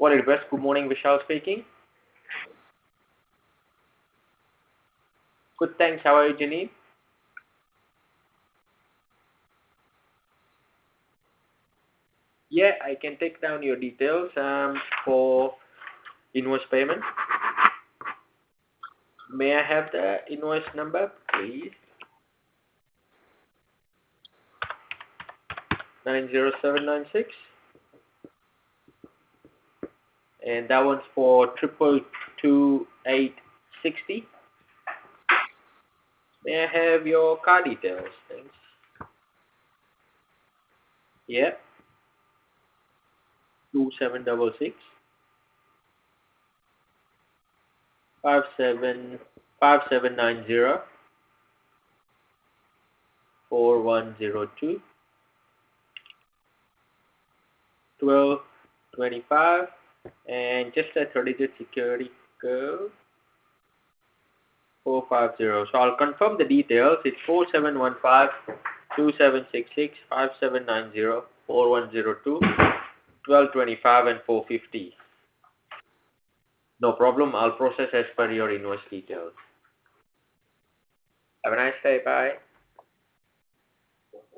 Quality Press, good morning, Vishal speaking. Good, thanks. How are you, Janine? Yeah, I can take down your details for invoice payment. May I have the invoice number, please? 90796. And that one's for 222,860. May I have your card details? Thanks. Yeah, 2766 5790 4102 1225, and just a 30-digit security code 450. So I'll confirm the details. It's 4715 2766 5790 4102 1225 and 450. No problem. I'll process as per your invoice details. Have a nice day. Bye.